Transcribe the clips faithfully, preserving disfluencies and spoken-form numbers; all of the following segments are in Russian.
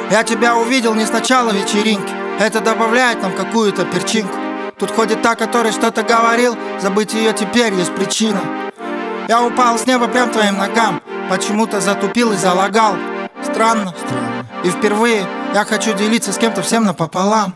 Я тебя увидел не с начала вечеринки. Это добавляет нам какую-то перчинку. Тут ходит та, который что-то говорил. Забыть ее теперь есть причина. Я упал с неба прям твоим ногам. Почему-то затупил и залагал. Странно, странно. И впервые я хочу делиться с кем-то всем напополам.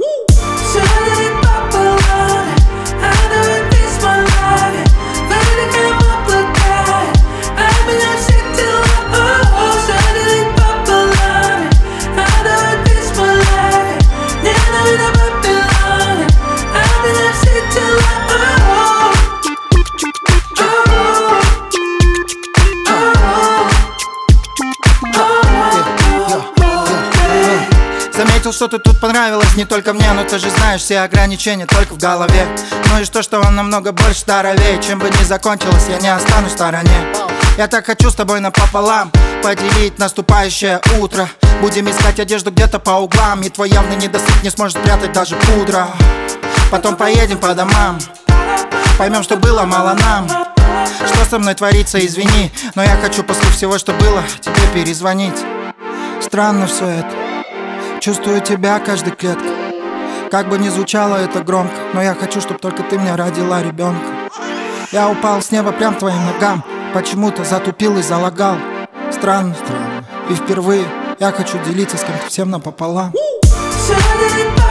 Заметил, что ты тут понравилась не только мне, но ты же знаешь, все ограничения только в голове. Ну и что, что он намного больше здоровее. Чем бы ни закончилось, я не останусь в стороне. Я так хочу с тобой напополам поделить наступающее утро. Будем искать одежду где-то по углам, и твой явный недосып не сможет прятать даже пудра. Потом поедем по домам, поймем, что было мало нам. Что со мной творится, извини, но я хочу после всего, что было, тебе перезвонить. Странно все это. Чувствую тебя каждой клеткой. Как бы ни звучало это громко, но я хочу, чтобы только ты мне родила ребенка. Я упал с неба прям твоим ногам. Почему-то затупил и залагал. Странно, странно. И впервые я хочу делиться с кем-то всем напополам.